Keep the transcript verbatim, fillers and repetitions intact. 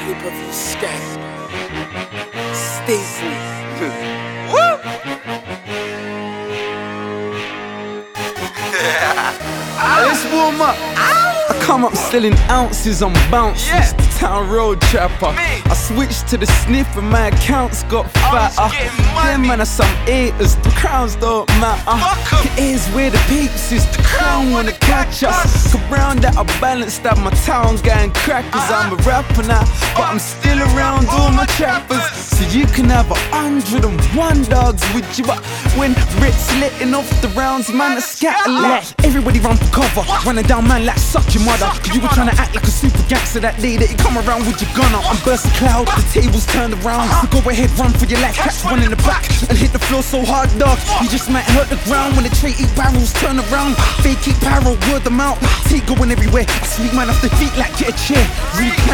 clip of you scat. Staple. Woo! Let's warm up. I come up selling ounces on bounces. Yeah. The town road trapper. Me. I switched to the sniff and my accounts got I was fatter. getting money. Them man are some haters, the crowns don't matter. Fuck 'em. Here's where the peeps is, the crown wanna catch us. Cause round that I balanced out my town gang crackers. Uh-huh. I'm a rapper now, but I'm still around all my trappers. So you can have a hundred and one dogs with you, but when Ritz letting off the rounds, man, I scatter like everybody run for cover, running down man like suck your mother. You were trying to act like a super gangster that day that you come around with your gun up. I'm bursting cloud, the tables turned around. So go ahead, run for your life, catch one in the back and hit the floor so hard, dog. You just might hurt the ground when the tray eat barrels turn around. Fake eat barrel, word them out. Tea going everywhere. I sweep man off the feet like get a chair. Recline